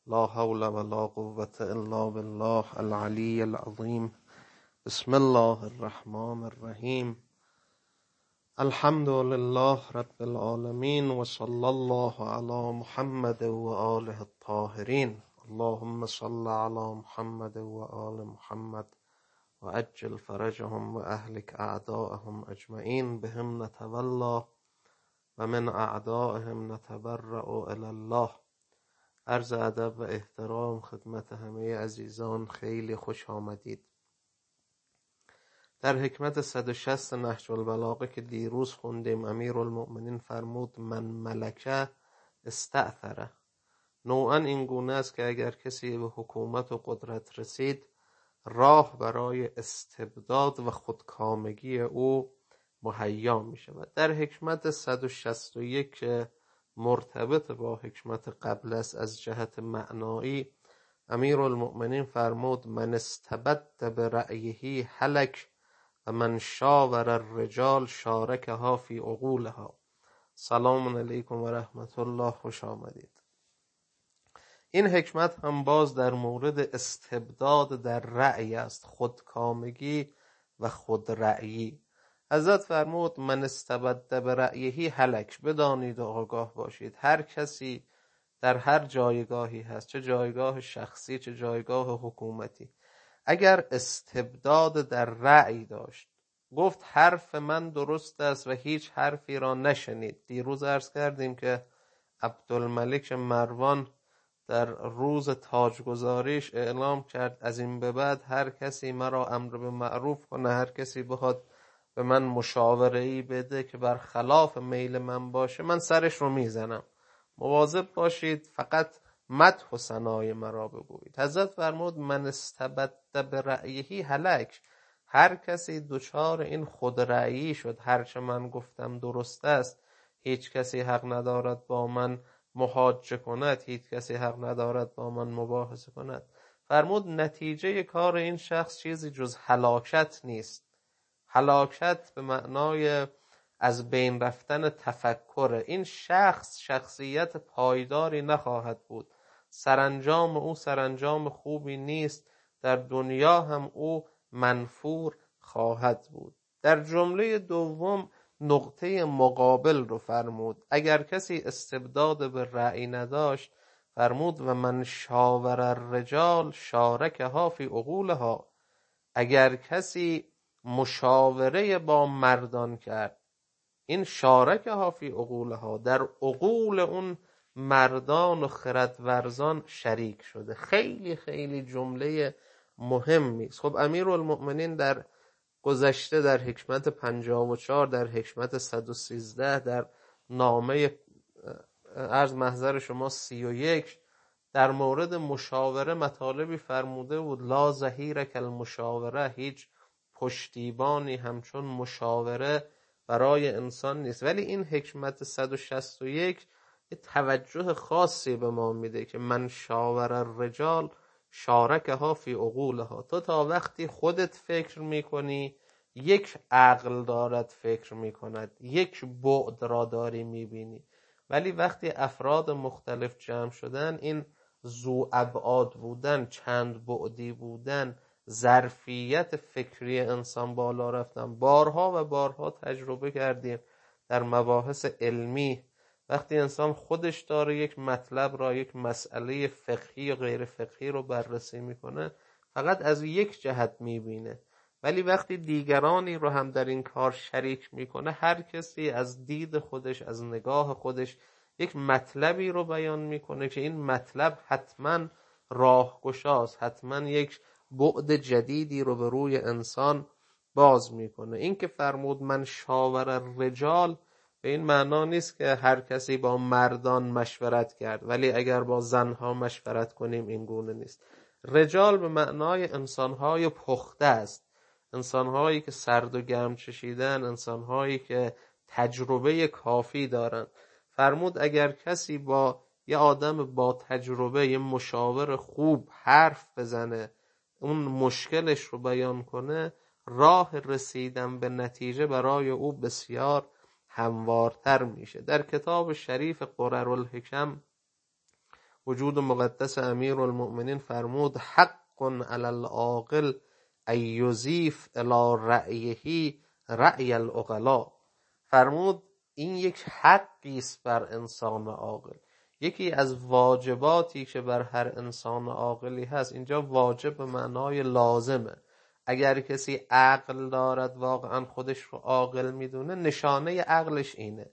لا حول ولا قوة إلا بالله العلي العظيم. بسم الله الرحمن الرحیم. الحمد لله رب العالمین و صلی الله علی محمد و آله الطاهرین. اللهم صل علی محمد و آل محمد و عجل فرجهم و اهلک اعداءهم اجمعین. بهم نتولا و من اعدائهم نتبرأ الی الله. عرض ادب و احترام خدمت همه عزیزان، خیلی خوش آمدید. در حکمت 160 نهج البلاغه که دیروز خوندیم، امیرالمؤمنین فرمود من ملکه استأثره. نوعا این گونه است که اگر کسی به حکومت و قدرت رسید، راه برای استبداد و خودکامگی او مهیا می شود. در حکمت 161 که مرتبط با حکمت قبل است از جهت معنایی، امیرالمؤمنین فرمود من استبد برأیه هلک و من شاور الرجال شارکها فی عقولها. سلام علیکم و رحمت الله، خوش آمدید. این حکمت هم باز در مورد استبداد در رأی است، خودکامگی و خودرأیی. حضرت فرمود من استبد برأیه هلک. بدانید و آگاه باشید هر کسی در هر جایگاهی هست، چه جایگاه شخصی چه جایگاه حکومتی، اگر استبداد در رأی داشت، گفت حرف من درست است و هیچ حرفی را نشنید. دیروز عرض کردیم که عبدالملک مروان در روز تاجگذاریش اعلام کرد از این به بعد هر کسی مرا امر به معروف کنه، هر کسی بخواد به من مشاوره‌ای بده که برخلاف میل من باشه، من سرش رو میزنم. مواظب باشید فقط مدح و ثنای مرا بگویید. حضرت فرمود من استبد برأیه هلک. هر کسی دچار این خودرأیی شد، هرچه من گفتم درست است، هیچ کسی حق ندارد با من محاجه کند، هیچ کسی حق ندارد با من مباحثه کند. فرمود نتیجه کار این شخص چیزی جز هلاکت نیست. هلاکت به معنای از بین رفتن تفکر. این شخص شخصیت پایداری نخواهد بود، سرانجام او سرانجام خوبی نیست، در دنیا هم او منفور خواهد بود. در جمله دوم نقطه مقابل رو فرمود. اگر کسی استبداد به رأی نداشت، فرمود و من شاور الرجال شارکها فی عقولها. اگر کسی مشاوره با مردان کرد، این شارکها فی عقولها، در عقول اون مردان و خردورزان شریک شده. خیلی خیلی جمله مهمی است. خب امیرالمؤمنین در گذشته در حکمت 54، در حکمت 113، در نامه عرض محضر شما 31 در مورد مشاوره مطالبی فرموده بود. لا ظهیر کالمشاوره، هیچ پشتیبانی همچون مشاوره برای انسان نیست. ولی این حکمت 161 یه توجه خاصی به ما میده که من شاور الرجال شارکها فی عقولها. تو تا وقتی خودت فکر میکنی، یک عقل دارد فکر میکند، یک بعد را داری میبینی. ولی وقتی افراد مختلف جمع شدن، این ذو ابعاد بودن، چند بعدی بودن، ظرفیت فکری انسان بالا رفتن، بارها و بارها تجربه کردیم در مباحث علمی. وقتی انسان خودش داره یک مطلب را، یک مسئله فقهی و غیر فقهی رو بررسی میکنه، فقط از یک جهت میبینه. ولی وقتی دیگرانی رو هم در این کار شریک میکنه، هر کسی از دید خودش، از نگاه خودش یک مطلبی رو بیان میکنه که این مطلب حتما راهگشاست، حتما یک بعد جدیدی رو به روی انسان باز میکنه. این که فرمود من شاور الرجال، به این معنا نیست که هر کسی با مردان مشورت کرد، ولی اگر با زنها مشورت کنیم این گونه نیست. رجال به معنای انسانهای پخته است، انسانهایی که سرد و گرم چشیدن، انسانهایی که تجربه کافی دارن. فرمود اگر کسی با یه آدم با تجربه، یه مشاور خوب حرف بزنه، اون مشکلش رو بیان کنه، راه رسیدن به نتیجه برای او بسیار هموارتر میشه. در کتاب شریف قررالحکم وجود مقدس امیرالمؤمنین فرمود حق علی العاقل ان یضیف الی رأیه رأی العقلاء. فرمود این یک حقی است بر انسان عاقل. یکی از واجباتی که بر هر انسان عاقلی هست، اینجا واجب به معنای لازمه. اگر کسی عقل دارد واقعا خودش رو عاقل میدونه، نشانه عقلش اینه،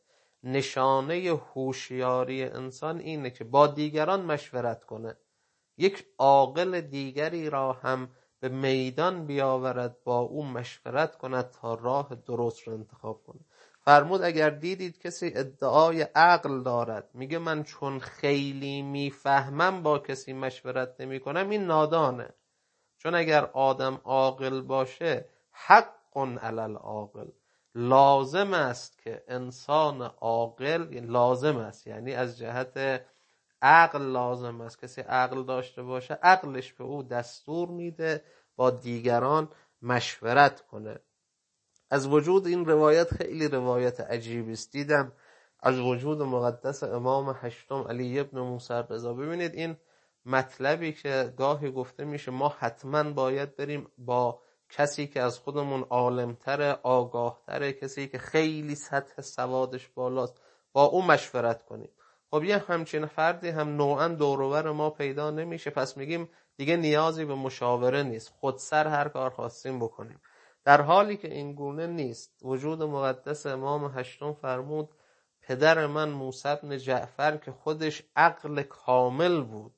نشانه هوشیاری انسان اینه که با دیگران مشورت کنه، یک عاقل دیگری را هم به میدان بیاورد، با او مشورت کند تا راه درست رو انتخاب کنه. فرمود اگر دیدید کسی ادعای عقل دارد، میگه من چون خیلی میفهمم با کسی مشورت نمی کنم، این نادانه. چون اگر آدم عاقل باشه، حق علی العاقل، لازم است که انسان عاقل، لازم است یعنی از جهت عقل لازم است، کسی عقل داشته باشه عقلش به او دستور میده با دیگران مشورت کنه. از وجود این روایت خیلی روایت عجیبی است. دیدم از وجود مقدس امام هشتم علی ابن موسی رضا. ببینید این مطلبی که گاهی گفته میشه ما حتما باید بریم با کسی که از خودمون عالمتره، آگاهتره، کسی که خیلی سطح سوادش بالاست، با او مشورت کنیم. خب یه همچین فردی هم نوعا دور و بر ما پیدا نمیشه، پس میگیم دیگه نیازی به مشاوره نیست، خودسر هر کار خواستیم بکنیم. در حالی که این گونه نیست. وجود مقدس امام هشتم فرمود پدر من موسی بن جعفر که خودش عقل کامل بود،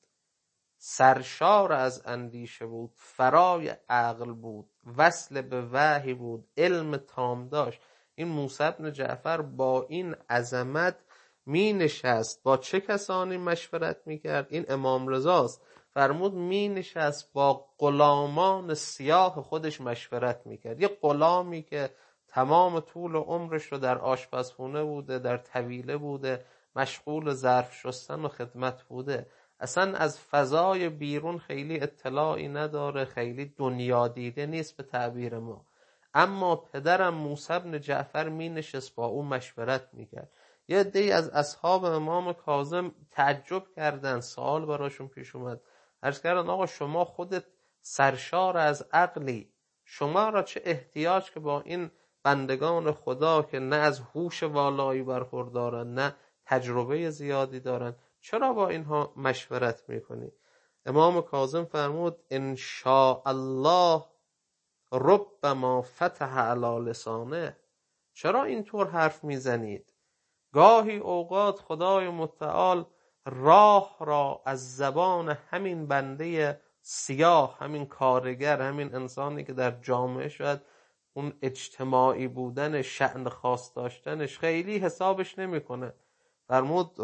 سرشار از اندیشه بود، فرای عقل بود، وصل به وحی بود، علم تام داشت، این موسی بن جعفر با این عظمت می نشست با چه کسانی مشورت می کرد؟ این امام رضاست. فرمود می نشست با غلامان سیاه خودش مشورت می کرد. یه غلامی که تمام طول عمرش رو در آشپزخونه بوده، در طویله بوده، مشغول ظرف شستن و خدمت بوده، اصلا از فضای بیرون خیلی اطلاعی نداره، خیلی دنیا دیده نیست به تعبیر ما. اما پدرم موسی بن جعفر می نشست با اون مشورت می کرد. یه عده‌ای از اصحاب امام کاظم تعجب کردن، سوال براشون پیش اومد، عرض کردن آقا شما خودت سرشار از عقلی، شما را چه احتیاج که با این بندگان خدا که نه از هوش والایی برخوردارن نه تجربه زیادی دارن، چرا با اینها مشورت میکنی؟ امام کاظم فرمود ان شاء الله ربما فتح علی لسانه. چرا اینطور حرف میزنید؟ گاهی اوقات خدای متعال راه را از زبان همین بنده سیاه، همین کارگر، همین انسانی که در جامعه شاید اون اجتماعی بودن، شأن خاص داشتنش خیلی حسابش نمیکنه، فرمود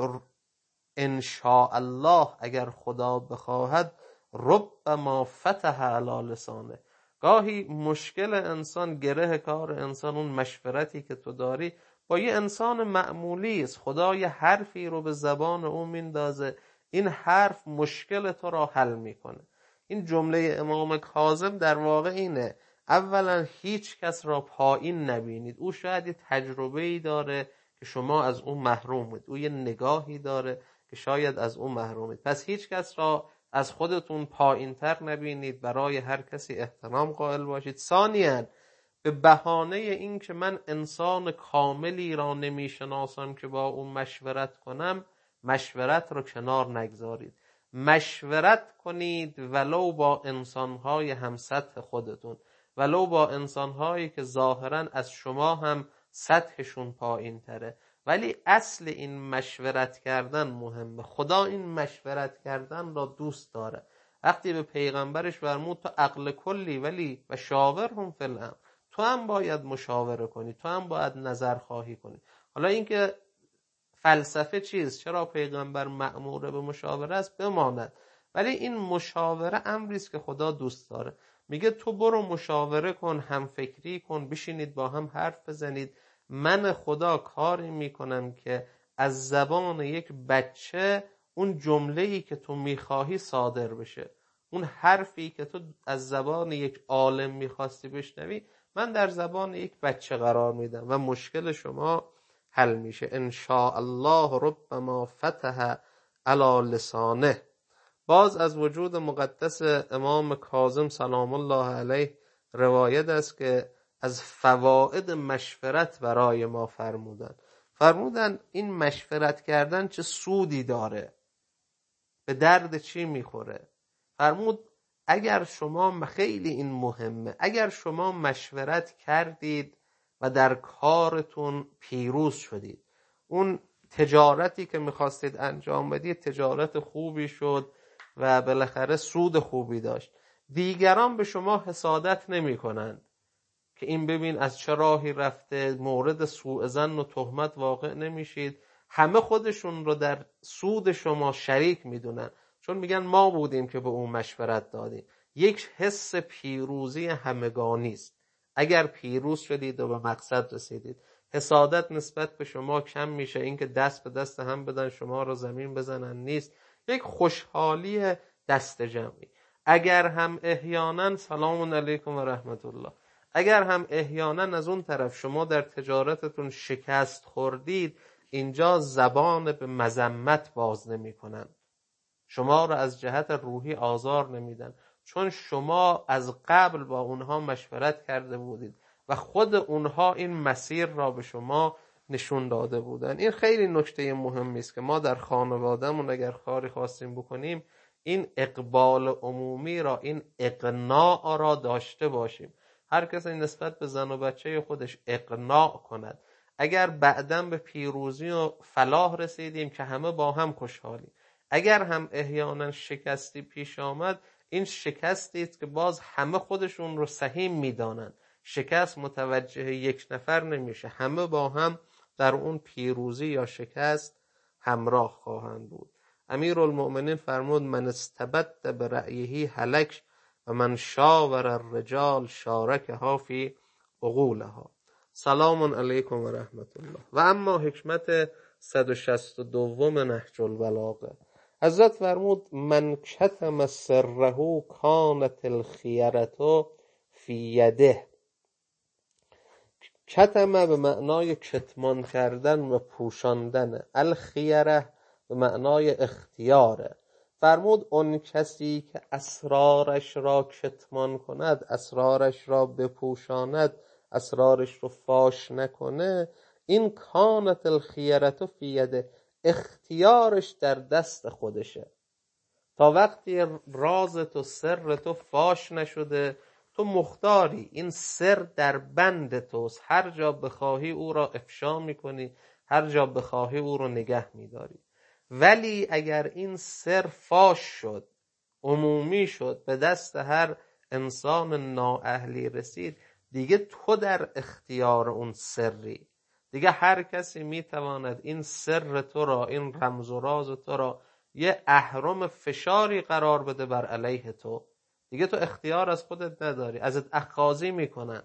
ان شاء الله اگر خدا بخواهد ربما فتح علی لسانه. گاهی مشکل انسان، گره کار انسان، اون مشورتی که تو داری با یه انسان معمولی است، خدا یه حرفی رو به زبان اون میندازه، این حرف مشکل تو را حل میکنه. این جمله امام کاظم در واقع اینه، اولا هیچ کس را پایین نبینید، او شاید یه تجربه‌ای داره که شما از اون محرومید، او یه نگاهی داره که شاید از اون محرومید، پس هیچ کس را از خودتون پایین‌تر نبینید، برای هر کسی احترام قائل باشید. ثانیاً به بهانه این که من انسان کاملی را نمیشناسم که با اون مشورت کنم، مشورت را کنار نگذارید، مشورت کنید ولو با انسانهای هم سطح خودتون، ولو با انسانهایی که ظاهراً از شما هم سطحشون پایین تره، ولی اصل این مشورت کردن مهمه. خدا این مشورت کردن را دوست داره. وقتی به پیغمبرش فرمود تو عقل کلی ولی و شاورهم فی الامر، تو هم باید مشاوره کنی، تو هم باید نظر خواهی کنی. حالا اینکه فلسفه چیست، چرا پیغمبر مأمور به مشاوره است بماند، ولی این مشاوره امری است که خدا دوست داره. میگه تو برو مشاوره کن، هم فکری کن، بشینید با هم حرف بزنید، من خدا کاری میکنم که از زبان یک بچه اون جمله‌ای که تو میخواهی صادر بشه، اون حرفی که تو از زبان یک عالم میخواستی بشنوی من در زبان یک بچه قرار میدم و مشکل شما حل میشه. ان شاء الله ربما فتح علی لسانه. باز از وجود مقدس امام کاظم سلام الله علیه روایت است که از فواید مشورت برای ما فرمودن این مشورت کردن چه سودی داره، به درد چی میخوره. فرمود اگر شما، خیلی این مهمه، اگر شما مشورت کردید و در کارتون پیروز شدید، اون تجارتی که میخواستید انجام بدید تجارت خوبی شد و بالاخره سود خوبی داشت، دیگران به شما حسادت نمی کنند که این ببین از چه راهی رفته، مورد سوء ظن و تهمت واقع نمیشید. همه خودشون رو در سود شما شریک میدونن، چون میگن ما بودیم که به اون مشورت دادیم. یک حس پیروزی همگانی است. اگر پیروز شدید و به مقصد رسیدید، حسادت نسبت به شما کم میشه. اینکه دست به دست هم بدن شما رو زمین بزنن نیست، یک خوشحالی دست جمعی. اگر هم احیانا سلام علیکم و رحمت الله، اگر هم احیانا از اون طرف شما در تجارتتون شکست خوردید، اینجا زبان به مذمت باز نمی کنن، شما رو از جهت روحی آزار نمیدن، چون شما از قبل با اونها مشورت کرده بودید و خود اونها این مسیر را به شما نشون داده بودن. این خیلی نکته مهمی است که ما در خانوادهمون اگر کاری خواستیم بکنیم، این اقبال عمومی را، این اقناع را داشته باشیم. هر کسی نسبت به زن و بچه خودش اقناع کند. اگر بعداً به پیروزی و فلاح رسیدیم که همه با هم خوشحالیم. اگر هم احیانا شکستی پیش آمد، این شکستی است که باز همه خودشون رو سهیم میدانند. شکست متوجه یک نفر نمیشه، همه با هم در اون پیروزی یا شکست همراه خواهند بود. امیرالمؤمنین فرمود من استبد برأیه هلک و من شاور الرجال شارکها فی عقولها. سلام علیکم و رحمت الله. و اما حکمت 162 نهج البلاغه، حضرت فرمود من کتم سره کانت الخیرة فی یده. کتم به معنای کتمان کردن و پوشاندن، الخیره به معنای اختیاره. فرمود اون کسی که اسرارش را کتمان کند، اسرارش را بپوشاند، اسرارش رو فاش نکنه، این کانت الخیرة فی یده، اختیارش در دست خودشه. تا وقتی راز تو، سر تو فاش نشده، تو مختاری، این سر در بند توست، هر جا بخواهی او را افشا میکنی، هر جا بخواهی او را نگه میداری. ولی اگر این سر فاش شد، عمومی شد، به دست هر انسان نااهلی رسید، دیگه تو در اختیار اون سری، دیگه هر کسی میتواند این سر تو را، این رمز و راز تو را یه اهرم فشاری قرار بده بر علیه تو. دیگه تو اختیار از خودت نداری، ازت اخاذی میکنن.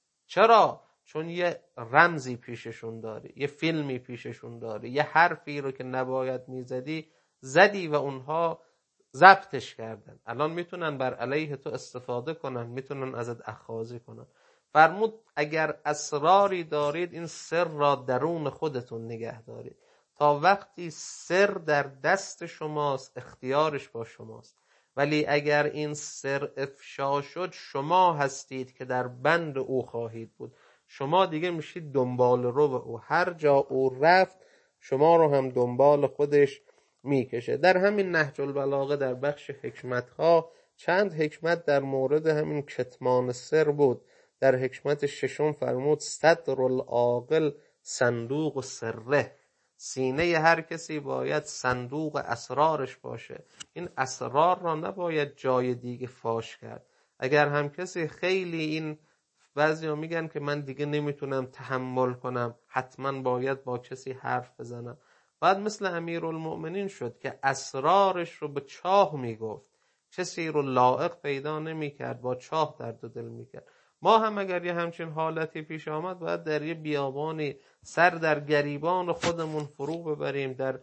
چرا؟ چون یه رمزی پیششون داری، یه فیلمی پیششون داری، یه حرفی رو که نباید میزدی زدی و اونها ضبطش کردن. الان میتونن بر علیه تو استفاده کنن، میتونن ازت اخاذی کنن. فرمود اگر اسراری دارید، این سر را درون خودتون نگه دارید. تا وقتی سر در دست شماست، اختیارش با شماست. ولی اگر این سر افشا شد، شما هستید که در بند او خواهید بود. شما دیگه میشید دنبال رو او، هر جا او رفت شما رو هم دنبال خودش میکشه. در همین نهج البلاغه در بخش حکمتها چند حکمت در مورد همین کتمان سر بود. در حکمت ششم فرمود صدر العاقل صندوق سره، سینه هر کسی باید صندوق اسرارش باشه. این اسرار را نباید جای دیگه فاش کرد. اگر هم کسی خیلی این، بعضیا میگن که من دیگه نمیتونم تحمل کنم، حتما باید با کسی حرف بزنم، بعد مثل امیرالمؤمنین شد که اسرارش رو به چاه میگفت، کسی رو لایق پیدا نمیکرد، با چاه درد و دل میکرد. ما هم اگر یه همچین حالتی پیش آمد، باید در یه بیابانی سر در گریبان خودمون فرو ببریم، در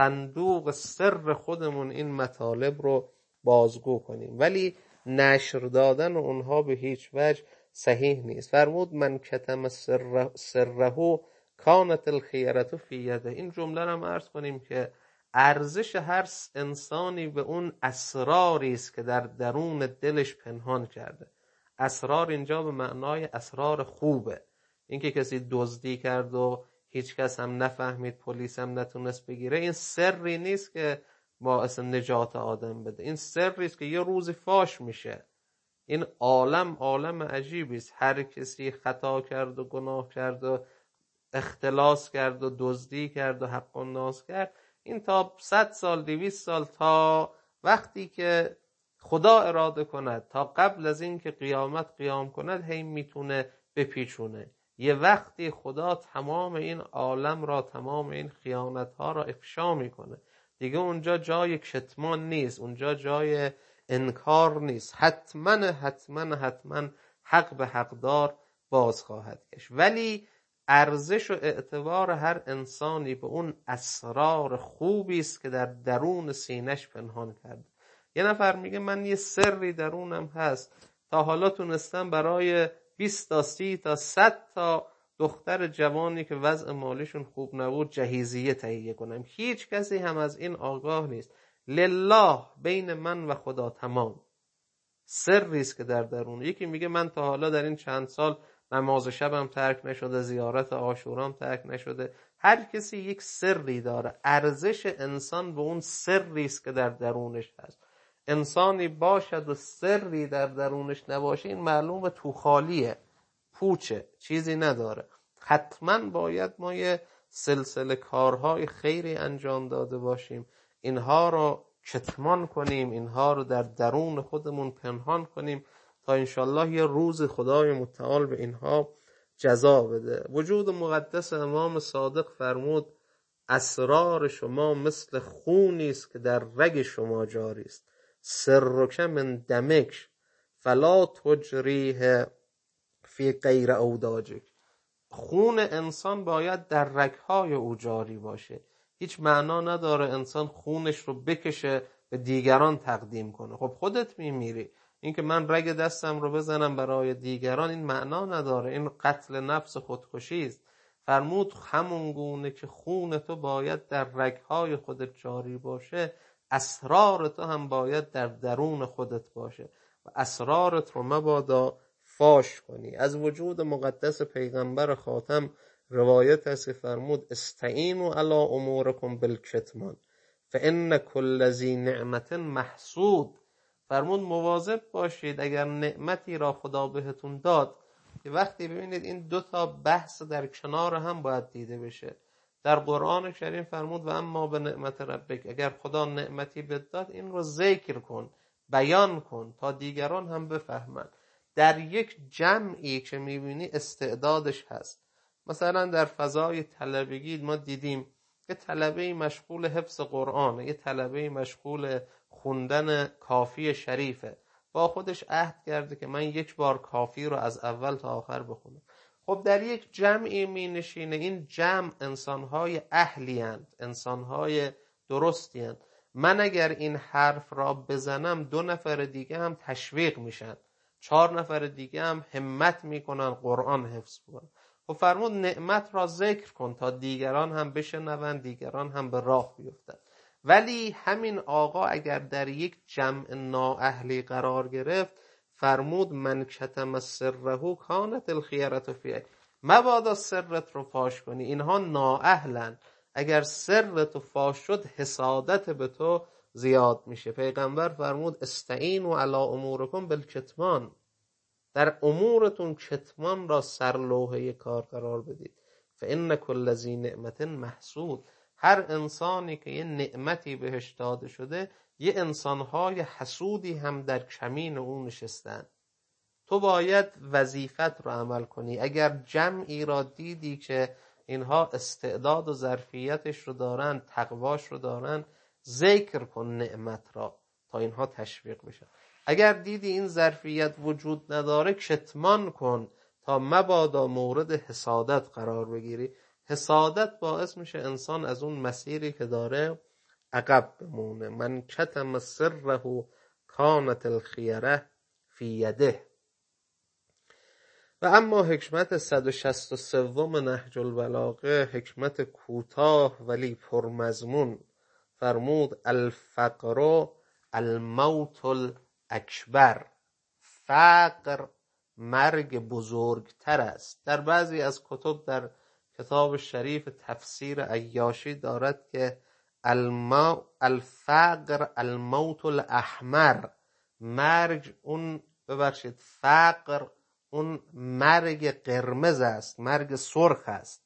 صندوق سر خودمون این مطالب رو بازگو کنیم. ولی نشر دادن اونها به هیچ وجه صحیح نیست. فرمود من کتم سره کانت الخیرة فی یده. این جمله رو هم عرض کنیم که ارزش هر انسانی به اون اسراری است که در درون دلش پنهان کرده. اسرار اینجا به معنای اسرار خوبه. اینکه کسی دزدی کرد و هیچ کس هم نفهمید، پلیس هم نتونست بگیره، این سری نیست که باعث نجات آدم بده. این سری است که یه روزی فاش میشه. این عالم عجیبی است. هر کسی خطا کرد و گناه کرد و اختلاس کرد و دزدی کرد و حق الناس کرد، این تا 100 سال 200 سال تا وقتی که خدا اراده کند، تا قبل از این که قیامت قیام کند، هی میتونه بپیچونه. یه وقتی خدا تمام این عالم را، تمام این خیانت ها را افشا میکنه. دیگه اونجا جای کتمان نیست، اونجا جای انکار نیست. حتما حق به حقدار باز خواهد گشت. ولی ارزش و اعتبار هر انسانی به اون اسرار خوبی است که در درون سینه‌اش پنهان کرده. یه نفر میگه من یه سری درونم هست، تا حالا تونستم برای 20 تا 30 تا 100 تا دختر جوانی که وضع مالیشون خوب نبود جهیزیه تهیه کنم. هیچ کسی هم از این آگاه نیست. لله، بین من و خدا تمام. سری است که در درون. یکی میگه من تا حالا در این چند سال نماز شبم ترک نشده، زیارت عاشورام ترک نشده. هر کسی یک سری داره. ارزش انسان به اون سری است که در درونش هست. انسانی باشد و سری در درونش نباشه، این معلومه تو خالیه، پوچه، چیزی نداره. حتما باید ما یه سلسله کارهای خیری انجام داده باشیم، اینها رو کتمان کنیم، اینها رو در درون خودمون پنهان کنیم تا انشالله یه روز خدای متعال به اینها جزا بده. وجود مقدس امام صادق فرمود اسرار شما مثل خونی است که در رگ شما جاری است. سرک من دمک فلا تجریه فی غیر اوداجک. خون انسان باید در رگهای او جاری باشه. هیچ معنا نداره انسان خونش رو بکشه به دیگران تقدیم کنه. خب خودت میمیری. این که من رگ دستم رو بزنم برای دیگران، این معنا نداره. این قتل نفس خودکشی است. فرمود همون گونه که خون تو باید در رگهای خودت جاری باشه، اسرار تو هم باید در درون خودت باشه و اسرارت رو مبادا فاش کنی. از وجود مقدس پیغمبر خاتم روایت است که فرمود استعینوا علی امورکم بالکتمان فان کل ذی نعمت محسود. فرمود مواظب باشید اگر نعمتی را خدا بهتون داد، که وقتی ببینید این دو تا بحث در کنار هم باید دیده بشه. در قرآن کریم فرمود و اما به نعمت ربک، اگر خدا نعمتی بهت داد این رو ذکر کن، بیان کن تا دیگران هم بفهمن. در یک جمعی که میبینی استعدادش هست، مثلا در فضای طلبگی ما دیدیم که طلبه مشغول حفظ قرآن، یه طلبه مشغول خوندن کافی شریفه، با خودش عهد کرده که من یک بار کافی رو از اول تا آخر بخونم. خب در یک جمعی می نشینه، این جمع انسانهای اهلی اند، انسانهای درستی اند. من اگر این حرف را بزنم 2 نفر دیگه هم تشویق میشن، 4 نفر دیگه هم همت میکنن قرآن حفظ کنن. و فرمود نعمت را ذکر کن تا دیگران هم بشنوند، دیگران هم به راه بیفتند. ولی همین آقا اگر در یک جمع نااهلی قرار گرفت، فرمود من کتم سره کانت الخیرة فیه. مبادا سرت رو فاش کنی، اینها نااهلن. اگر سرت فاش شد حسادت به تو زیاد میشه. پیغمبر فرمود استعینوا علی امورکم بالکتمان. در امورتون کتمان را سرلوحه کار قرار بدید. فان کل ذی نعمت محسود. هر انسانی که یه نعمتی بهش داده شده، یه انسانهای حسودی هم در کمین اون نشستن. تو باید وظیفت رو عمل کنی. اگر جمعی را دیدی که اینها استعداد و ظرفیتش رو دارن، تقواش رو دارن، ذکر کن نعمت را تا اینها تشویق بشن. اگر دیدی این ظرفیت وجود نداره، کتمان کن تا مبادا مورد حسادت قرار بگیری. حسادت باعث میشه انسان از اون مسیری که داره عقب بمونه. من کتم سره کانت الخیره فی یده. و اما حکمت 163 نهج البلاغه، حکمت کوتاه ولی پرمضمون. فرمود الفقر الموت الاکبر، فقر مرگ بزرگتر است. در بعضی از کتب، در کتاب شریف تفسیر عیاشی دارد که الفقر الموت الاحمر، فقر اون مرگ قرمز است، مرگ سرخ است.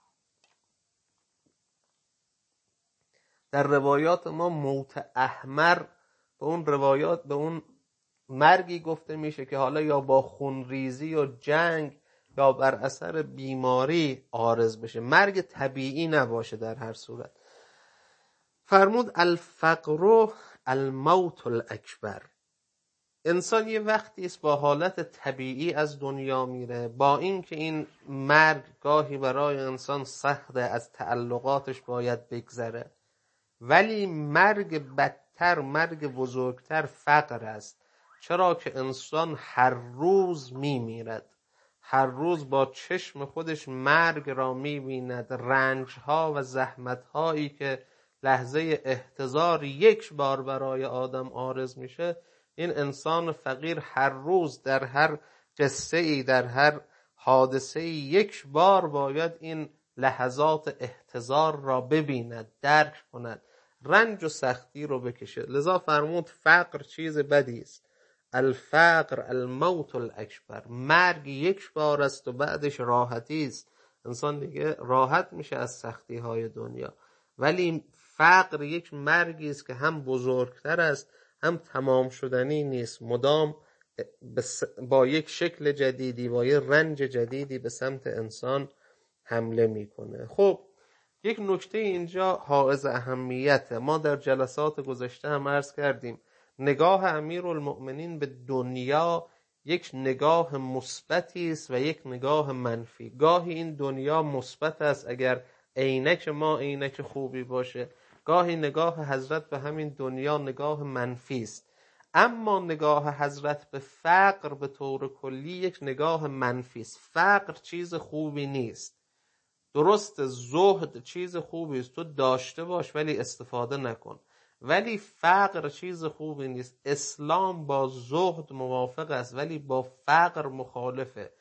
در روایات ما موت احمر به اون روایات به اون مرگی گفته میشه که حالا یا با خونریزی و جنگ یا بر اثر بیماری عارض بشه، مرگ طبیعی نباشه در هر صورت. فرمود الفقر الموت الاکبر. انسان یه وقتی است با حالت طبیعی از دنیا میره، با اینکه این مرگ گاهی برای انسان سخته، از تعلقاتش باید بگذره، ولی مرگ بدتر، مرگ بزرگتر فقر است. چرا که انسان هر روز میمیرد، هر روز با چشم خودش مرگ را میبیند، رنجها و زحمتهایی که لحظه احتضار یک بار برای آدم عارض میشه، این انسان فقیر هر روز در هر قصه ای، در هر حادثه ای یک بار باید این لحظات احتضار را ببیند، درک کند، رنج و سختی رو بکشه. لذا فرمود فقر چیز بدی است. الفقر الموت الاکبر، مرگ یک بار است و بعدش راحتی است، انسان دیگه راحت میشه از سختی های دنیا. ولی فقر یک مرگی است که هم بزرگتر است، هم تمام شدنی نیست، مدام با یک شکل جدیدی، با یک رنج جدیدی به سمت انسان حمله میکنه. خب یک نکته اینجا حائز اهمیته. ما در جلسات گذشته هم عرض کردیم نگاه امیرالمؤمنین به دنیا یک نگاه مثبتی است و یک نگاه منفی. گاهی این دنیا مثبت است اگر عینک ما عینک خوبی باشه، گاهی نگاه حضرت به همین دنیا نگاه منفی است. اما نگاه حضرت به فقر به طور کلی یک نگاه منفی است. فقر چیز خوبی نیست. درست زهد چیز خوبی است، تو داشته باش ولی استفاده نکن، ولی فقر چیز خوبی نیست. اسلام با زهد موافق است ولی با فقر مخالفه.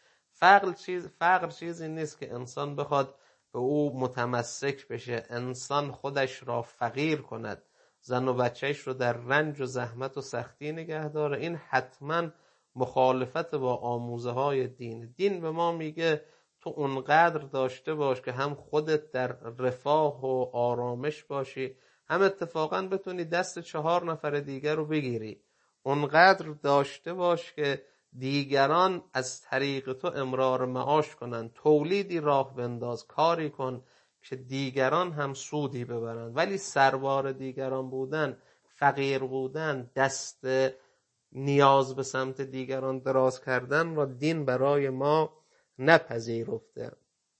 فقر چیزی نیست که انسان بخواد به او متمسک بشه، انسان خودش را فقیر کند، زن و بچهش رو در رنج و زحمت و سختی نگه داره. این حتما مخالفت با آموزه های دین. دین به ما میگه تو اونقدر داشته باش که هم خودت در رفاه و آرامش باشی، هم اتفاقا بتونی دست 4 نفر دیگر رو بگیری. اونقدر داشته باش که دیگران از طریق تو امرار معاش کنن، تولیدی راه بنداز، کاری کن که دیگران هم سودی ببرن. ولی سربار دیگران بودن، فقیر بودن، دست نیاز به سمت دیگران دراز کردن را دین برای ما نپذیرفته.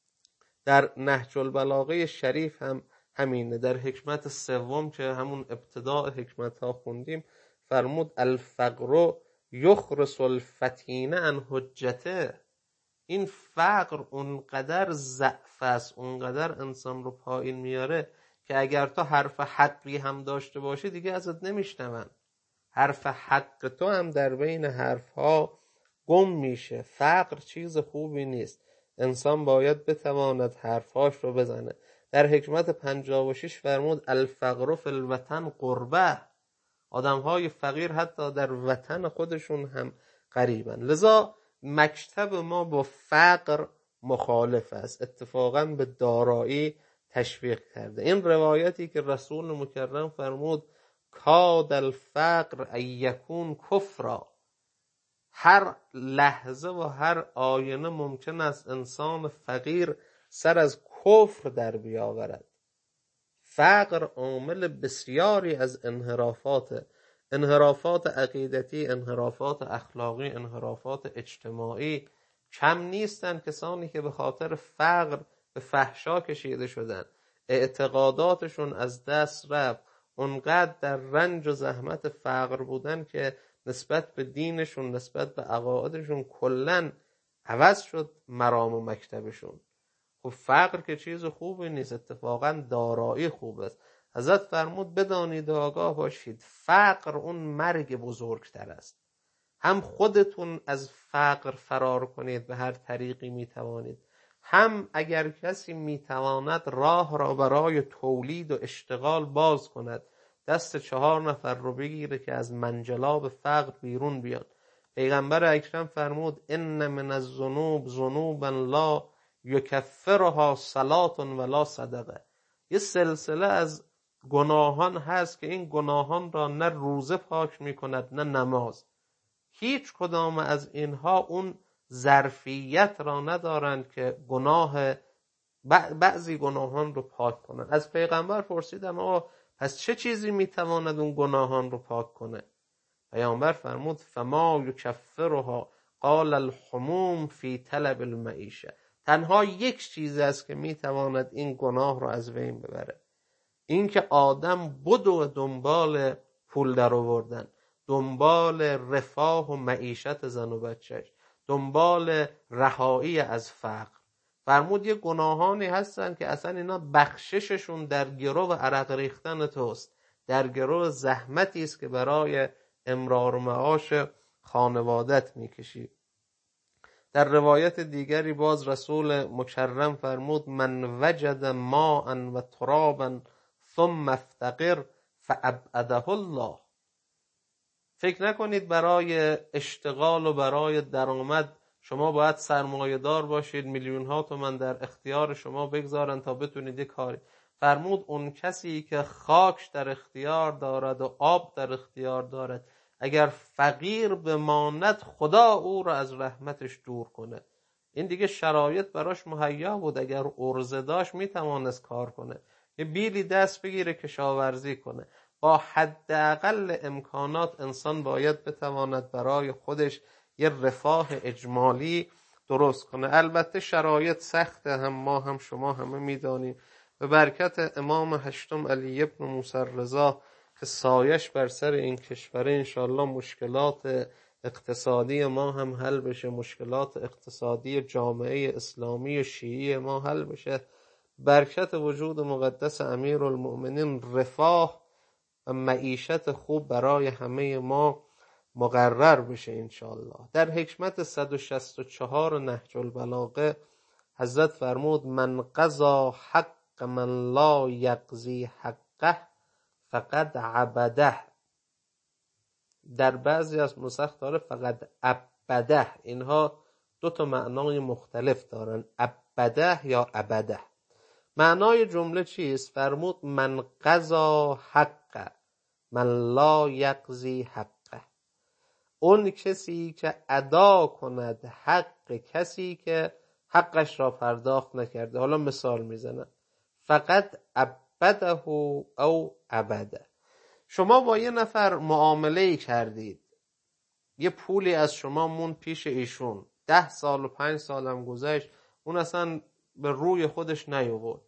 در نهج البلاغه شریف هم همینه. در حکمت سوم که همون ابتداء حکمت ها خوندیم فرمود الفقر یخرس الفتین عن حجته. این فقر اونقدر ضعف است، اونقدر انسان رو پایین میاره که اگر تو حرف حقی هم داشته باشی دیگه ازت نمیشنون. حرف حق تو هم در بین حرفها گم میشه. فقر چیز خوبی نیست، انسان باید بتواند حرفهاش رو بزنه. در حکمت 56 فرمود الفقر فی الوطن قربه. آدمهای فقیر حتی در وطن خودشون هم غریبن. لذا مکتب ما با فقر مخالف است، اتفاقا به دارایی تشویق کرده. این روایتی که رسول مکرم فرمود کاد الفقر ان یکون کفرا، هر لحظه و هر آینه ممکن است انسان فقیر سر از کفر در بیاورد. فقر عامل بسیاری از انحرافات عقیدتی، انحرافات اخلاقی، انحرافات اجتماعی. کم نیستن کسانی که به خاطر فقر به فحشا کشیده شدن، اعتقاداتشون از دست رفت، اونقدر در رنج و زحمت فقر بودن که نسبت به دینشون، نسبت به عقایدشون کلن عوض شد مرام و مکتبشون. خب فقر که چیز خوبی نیست، اتفاقا دارایی خوب است. حضرت فرمود بدانید و آگاه باشید فقر اون مرگ بزرگتر است. هم خودتون از فقر فرار کنید به هر طریقی میتوانید، هم اگر کسی میتواند راه را برای تولید و اشتغال باز کند، دست 4 نفر رو بگیره که از منجلاب فقر بیرون بیان. پیغمبر اکرم فرمود ان من الذنوب ذنوبا لا یکفرها صلاة ولا صدقه. یه سلسله از گناهان هست که این گناهان را نه روزه پاک میکند نه نماز. هیچ کدام از اینها اون ظرفیت را ندارند که بعضی گناهان رو پاک کنند. از پیغمبر پرسیدم آقا پس چه چیزی میتواند اون گناهان رو پاک کنه؟ پیامبر فرمود فما یکفرها قال الحموم فی طلب المعیشه. تنها یک چیز است که میتواند این گناه رو از بین ببره، این که آدم بدو دنبال پول در آوردن، دنبال رفاه و معیشت زن و بچهش، دنبال رهایی از فقر. فرمود یه گناهانی هستن که اصلا اینا بخشششون در گرو عرق ریختن توست، در گرو زحمتی است که برای امرار و معاش خانوادت میکشی. در روایت دیگری باز رسول مکرم فرمود من وجد ماء و ترابا ثم افتقر فابعده الله. فکر نکنید برای اشتغال و برای درآمد شما باید سرمایه دار باشید، میلیون ها تومان در اختیار شما بگذارن تا بتونید یک کاری. فرمود اون کسی که خاک در اختیار دارد و آب در اختیار دارد، اگر فقیر بماند خدا او را از رحمتش دور کنه. این دیگه شرایط براش مهیا بود، اگر عرضه داشت میتوانست کار کنه، یه بیلی دست بگیره کشاورزی کنه. با حداقل امکانات انسان باید بتواند برای خودش یه رفاه اجمالی درست کنه. البته شرایط سخته، هم ما هم شما همه میدانیم. به برکت امام هشتم علی ابن موسی رضا که سایش بر سر این کشوره، انشالله مشکلات اقتصادی ما هم حل بشه، مشکلات اقتصادی جامعه اسلامی شیعی ما حل بشه. برکت وجود مقدس امیرالمؤمنین رفاه و معیشت خوب برای همه ما مقرر بشه انشالله. در حکمت 164 نهج البلاغه حضرت فرمود من قضا حق من لا یقضی حقه فقد عبده. در بعضی از نسخ داره فقد عبده. اینها 2 معنای مختلف دارن، عبده یا عبده. معنای جمله چیست؟ فرمود من قضا حق من لا یقضی حقه. اون کسی که ادا کند حق کسی که حقش را پرداخت نکرده. حالا مثال میزنم، فقط عبده او عبده. شما با یه نفر معامله کردید، یه پولی از شما موند پیش ایشون، 10 سال و 5 سال هم گذشت، اون اصلا به روی خودش نیاورد.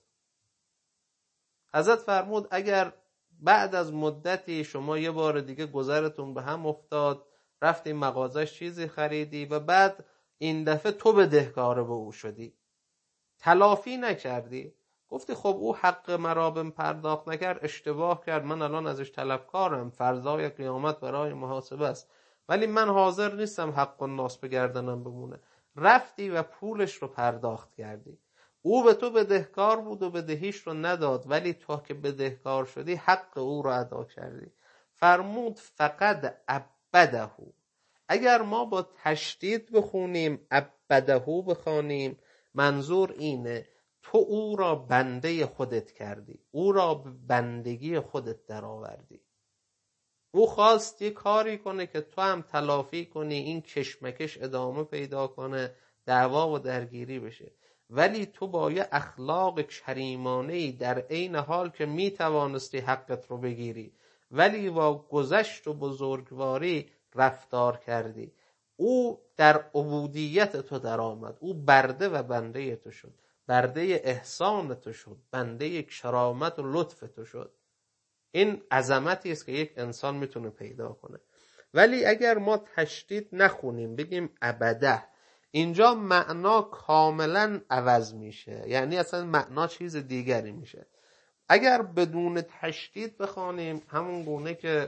حضرت فرمود اگر بعد از مدتی شما یه بار دیگه گذرتون به هم افتاد، رفتی مغازش چیزی خریدی و بعد این دفعه تو بدهکار به او شدی، تلافی نکردی، گفتی خب او حق مرا بهم پرداخت نکرد، اشتباه کرد، من الان ازش طلبکارم، فرضای قیامت برای محاسبه است، ولی من حاضر نیستم حق الناس به گردنم بمونه. رفتی و پولش رو پرداخت کردی. او به تو بدهکار بود و بدهیش رو نداد، ولی تو که بدهکار شدی حق او رو ادا کردی. فرمود فقط عبده. اگر ما با تشدید بخونیم عبده بخوانیم، منظور اینه تو او را بنده خودت کردی، او را به بندگی خودت درآوردی. او خواست یه کاری کنه که تو هم تلافی کنی، این کشمکش ادامه پیدا کنه، دعوا و درگیری بشه، ولی تو با یه اخلاق کریمانه‌ای در عین حال که میتوانستی حقت رو بگیری ولی با گذشت و بزرگواری رفتار کردی. او در عبودیت تو در آمد، او برده و بنده تو شد، برده احسان تو شد، بنده کرامت و لطف تو شد. این عظمتی است که یک انسان میتونه پیدا کنه. ولی اگر ما تشدید نخونیم بگیم ابده، اینجا معنا کاملا عوض میشه، یعنی اصلا معنا چیز دیگری میشه. اگر بدون تشدید بخوانیم، همون گونه که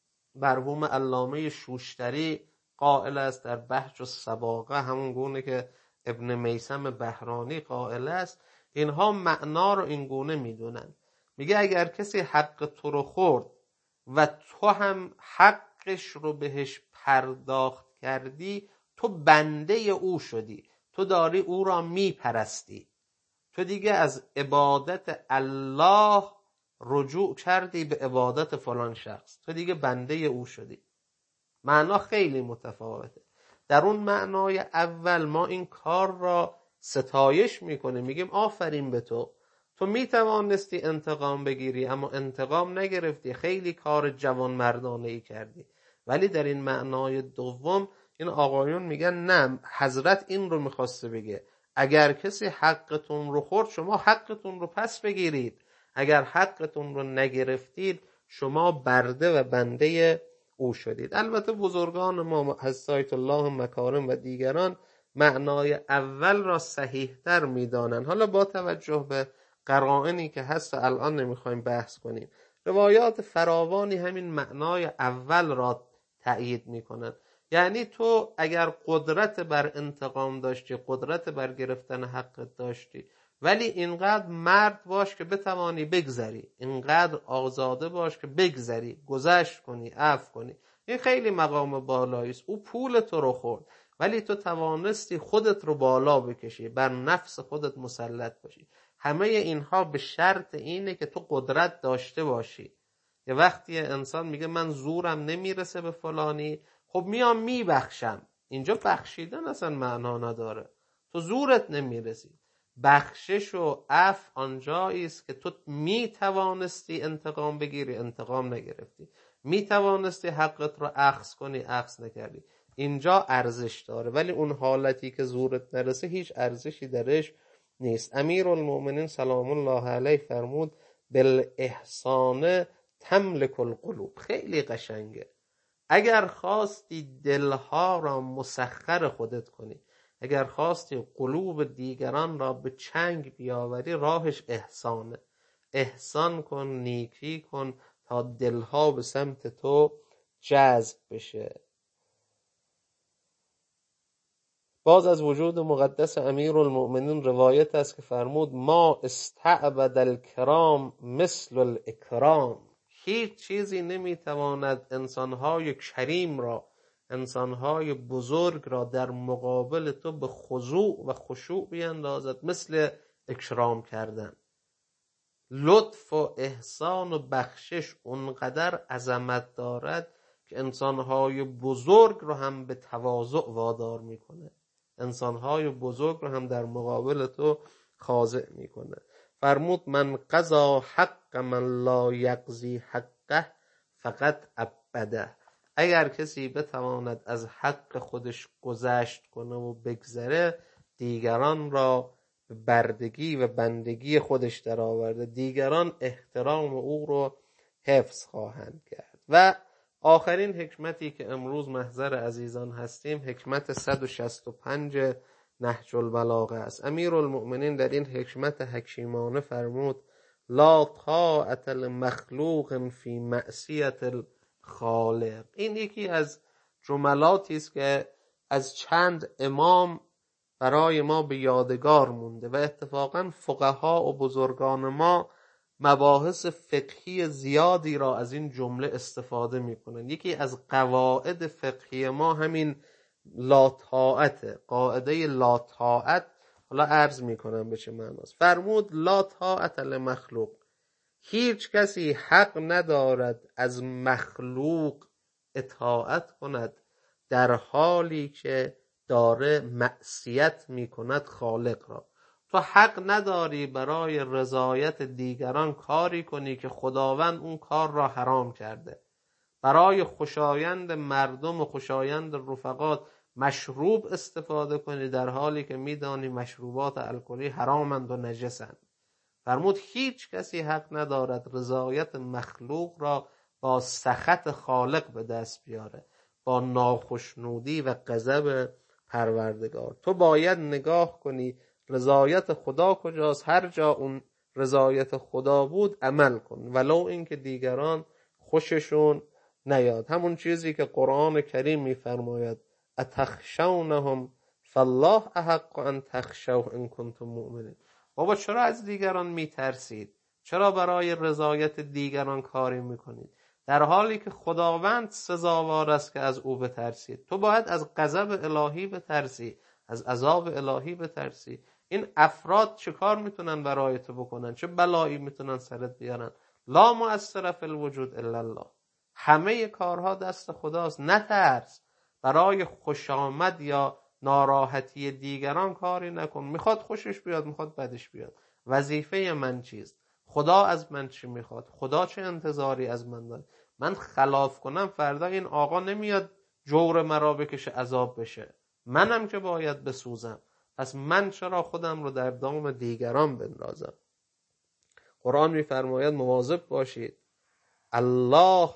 مرحوم علامه شوشتری قائل است در بهج الصباغه، همون گونه که ابن میثم بهرانی قائل است، اینها معنا رو این گونه میدونن. میگه اگر کسی حق تو رو خورد و تو هم حقش رو بهش پرداخت کردی، تو بنده او شدی، تو داری او را میپرستی، تو دیگه از عبادت الله رجوع کردی به عبادت فلان شخص، تو دیگه بنده او شدی. معنا خیلی متفاوته. در اون معنای اول ما این کار را ستایش میکنیم، میگیم آفرین به تو، تو میتوانستی انتقام بگیری اما انتقام نگرفتی، خیلی کار جوان مردانه ای کردی. ولی در این معنای دوم این آقایون میگن نه، حضرت این رو میخواسته بگه اگر کسی حقتون رو خورد شما حقتون رو پس بگیرید، اگر حقتون رو نگرفتید شما برده و بنده او شدید. البته بزرگان ما حضرت الله مکارم و دیگران معنای اول را صحیح تر میدانند. حالا با توجه به قرائنی که هست الان نمیخوایم بحث کنیم، روایات فراوانی همین معنای اول را تأیید میکنند. یعنی تو اگر قدرت بر انتقام داشتی، قدرت بر گرفتن حقت داشتی، ولی اینقدر مرد باش که بتوانی بگذری، اینقدر آزاده باش که بگذری، گذشت کنی، عفو کنی. این خیلی مقام بالایی است. او پول تو رو خورد ولی تو توانستی خودت رو بالا بکشی، بر نفس خودت مسلط باشی. همه اینها به شرط اینه که تو قدرت داشته باشی. یه وقتی انسان میگه من زورم نمیرسه به فلانی، خب میام میبخشم، اینجا بخشیدن اصلا معنا نداره، تو زورت نمیرسی. بخشش و عفو آنجایی است که تو میتوانستی انتقام بگیری، انتقام نگرفتی، میتوانستی حقت رو اخذ کنی، اخذ نکردی، اینجا ارزش داره. ولی اون حالتی که زورت نرسه هیچ ارزشی درش نیست. امیرالمؤمنین سلام الله علیه فرمود بالاحسان تملک القلوب. خیلی قشنگه. اگر خواستی دلها را مسخر خودت کنی، اگر خواستی قلوب دیگران را به چنگ بیاوری، راهش احسانه. احسان کن، نیکی کن تا دلها به سمت تو جذب بشه. باز از وجود مقدس امیرالمؤمنین روایت است که فرمود ما استعبد الکرام مثل الاکرام. هیچ چیزی نمیتواند انسانهای کریم را، انسانهای بزرگ را در مقابل تو به خضوع و خشوع بیندازد مثل اکرام کردن. لطف و احسان و بخشش اونقدر عظمت دارد که انسانهای بزرگ رو هم به تواضع وادار میکنه، انسانهای بزرگ رو هم در مقابل تو خاضع میکنه. فرمود من قضا حق من لا یقضی حقه فقط عبده. اگر کسی بتواند از حق خودش گذشت کنه و بگذره، دیگران را به بردگی و بندگی خودش در آورده، دیگران احترام او رو حفظ خواهند کرد. و آخرین حکمتی که امروز محضر عزیزان هستیم، حکمت 165 نهج البلاغه است. امیرالمؤمنین در این حکمت حکیمانه فرمود لا طاعة لمخلوق فی معصیة الخالق. این یکی از جملاتی است که از چند امام برای ما به یادگار مونده و اتفاقا فقها و بزرگان ما مباحث فقهی زیادی را از این جمله استفاده میکنن. یکی از قواعد فقهی ما همین لا طاعت، قاعده لا طاعت. حالا عرض میکنم به چه معناست. فرمود لا طاعت لمخلوق، هیچ کسی حق ندارد از مخلوق اطاعت کند در حالی که داره معصیت میکند خالق را. تو حق نداری برای رضایت دیگران کاری کنی که خداوند اون کار را حرام کرده، برای خوشایند مردم و خوشایند رفقات مشروب استفاده کنی در حالی که میدانی مشروبات الکلی حرامند و نجسند. فرمود هیچ کسی حق ندارد رضایت مخلوق را با سخط خالق به دست بیاره، با ناخشنودی و غضب پروردگار. تو باید نگاه کنی رضایت خدا کجاست، هر جا اون رضایت خدا بود عمل کن، ولو اینکه دیگران خوششون نیاد. همون چیزی که قرآن کریم میفرماید اتخشونهم فالله احق ان تخشوه ان کنتم مؤمنین. بابا چرا از دیگران میترسید؟ چرا برای رضایت دیگران کاری میکنید؟ در حالی که خداوند سزاوار است که از او بترسید. تو باید از غضب الهی بترسی، از عذاب الهی بترسی. این افراد چه کار میتونن برای تو بکنن؟ چه بلایی میتونن سرت بیارن؟ لا مؤثر فی الوجود الا الله. همه کارها دست خداست. نترس. برای خوش آمد یا ناراحتی دیگران کاری نکن. میخواد خوشش بیاد، میخواد بدش بیاد. وظیفه من چیست؟ خدا از من چی میخواد؟ خدا چه انتظاری از من داره؟ من خلاف کنم فردا این آقا نمیاد جور مرا بکشه، عذاب بشه. منم که باید بسوزم. پس من چرا خودم رو در دام دیگران بندازم؟ قرآن میفرماید مواظب باشید. الله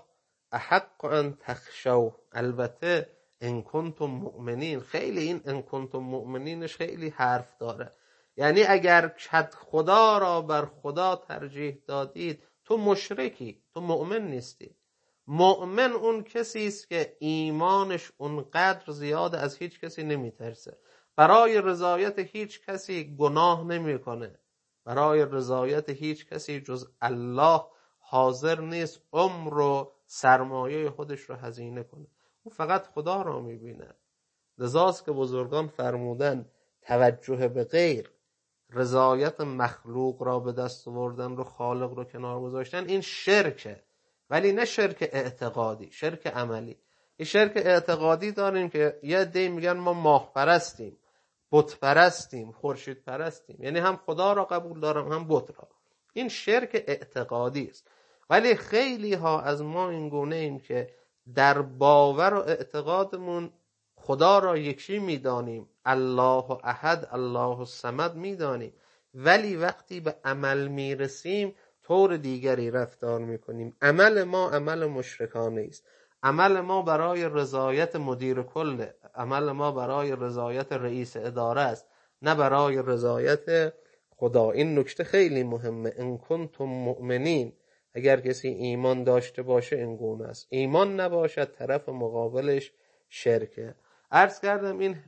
احق ان تخشوه. البته ان کنتم مؤمنین. خیلی این ان کنتم مؤمنینش خیلی حرف داره. یعنی اگر کد خدا را بر خدا ترجیح دادید تو مشرکی، تو مؤمن نیستی. مؤمن اون کسی است که ایمانش اونقدر زیاده از هیچ کسی نمیترسه، برای رضایت هیچ کسی گناه نمیکنه، برای رضایت هیچ کسی جز الله حاضر نیست عمر و سرمایه خودش رو هزینه کنه. او فقط خدا را میبینه. لذاست که بزرگان فرمودن توجه به غیر، رضایت مخلوق را به دست آوردن رو، خالق رو کنار گذاشتن، این شرکه. ولی نه شرک اعتقادی، شرک عملی. این شرک اعتقادی داریم که یه عده میگن ما ماه پرستیم، بت پرستیم، خورشید پرستیم، یعنی هم خدا را قبول دارم هم بت را. این شرک اعتقادی است. ولی خیلی ها از ما این گونه ایم که در باور و اعتقادمون خدا را یکی میدانیم، الله احد، الله الصمد میدانیم، ولی وقتی به عمل میرسیم طور دیگری رفتار میکنیم. عمل ما عمل مشرکانه است. عمل ما برای رضایت مدیر کل، عمل ما برای رضایت رئیس اداره است، نه برای رضایت خدا. این نکته خیلی مهمه. ان کنتم مؤمنین، اگر کسی ایمان داشته باشه این گونه است. ایمان نباشد طرف مقابلش شرکه. عرض کردم این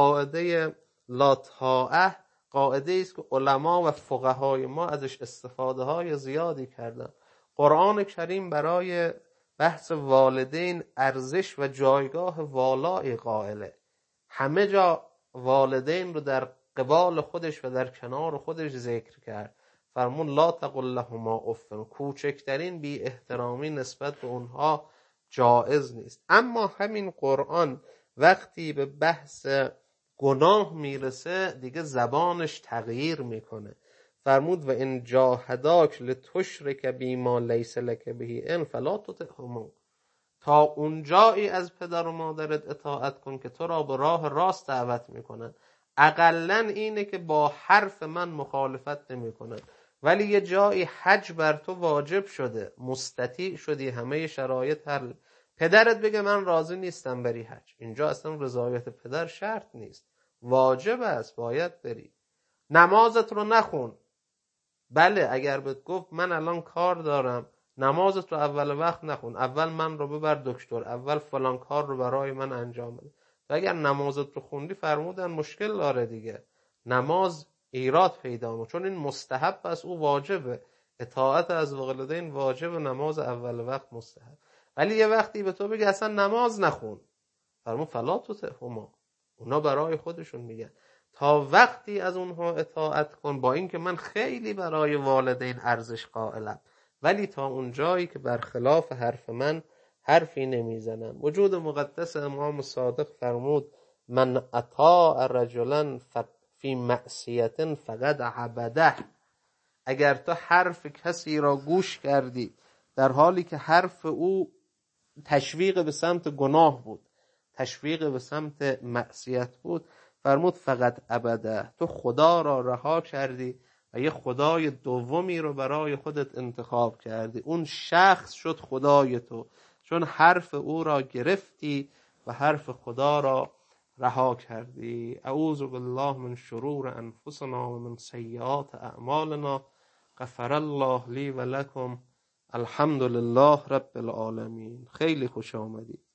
قاعده لا طاعه قاعده است که علما و فقهای ما ازش استفاده های زیادی کردن. قرآن کریم برای بحث والدین ارزش و جایگاه والای قائله. همه جا والدین رو در قبال خودش و در کنار خودش ذکر کرد. فرمون لا تقل لهما اف. کوچکترین بی احترامی نسبت به اونها جائز نیست. اما همین قرآن وقتی به بحث گناه میرسه دیگه زبانش تغییر میکنه. فرمود و ان جاهداک لتشرک بی ما لیس لک به علم فلا تطعهما. تا اونجایی از پدر و مادرت اطاعت کن که تو را به راه راست دعوت میکنن. اقلن اینه که با حرف من مخالفت نمیکنن، ولی یه جایی حج بر تو واجب شده، مستطیع شدی، همه شرایط حل، پدرت بگه من راضی نیستم بری حج، اینجا اصلا رضایت پدر شرط نیست، واجب است، باید بری. نمازت رو نخون. بله اگر بهت گفت من الان کار دارم، نمازت رو اول وقت نخون، اول من رو ببر دکتر، اول فلان کار رو برای من انجام بده. و اگر نمازت رو خوندی فرمودن مشکل داره دیگه، نماز ایراد پیدا میکنه، چون این مستحب است، او واجبه. اطاعت از والدین واجب، نماز اول وقت مستحب. ولی یه وقتی به تو بگه اصلا نماز نخون، فرمود فلا تطعهما. اونا برای خودشون میگن تا وقتی از اونها اطاعت کن، با اینکه من خیلی برای والدین ارزش قائلم، ولی تا اون جایی که برخلاف حرف من حرفی نمیزنم. وجود مقدس امام صادق فرمود من اطاع رجلا فی معصیت فقد عبده. اگر تو حرف کسی را گوش کردی در حالی که حرف او تشویق به سمت گناه بود، تشویق به سمت معصیت بود، فرمود فقط ابدا، تو خدا را رها کردی و یه خدای دومی رو برای خودت انتخاب کردی. اون شخص شد خدای تو، چون حرف او را گرفتی و حرف خدا را رها کردی. اعوذ بالله من شرور انفسنا و من سیئات اعمالنا. غفر الله لی و لکم. الحمد لله رب العالمین. خیلی خوش آمدید.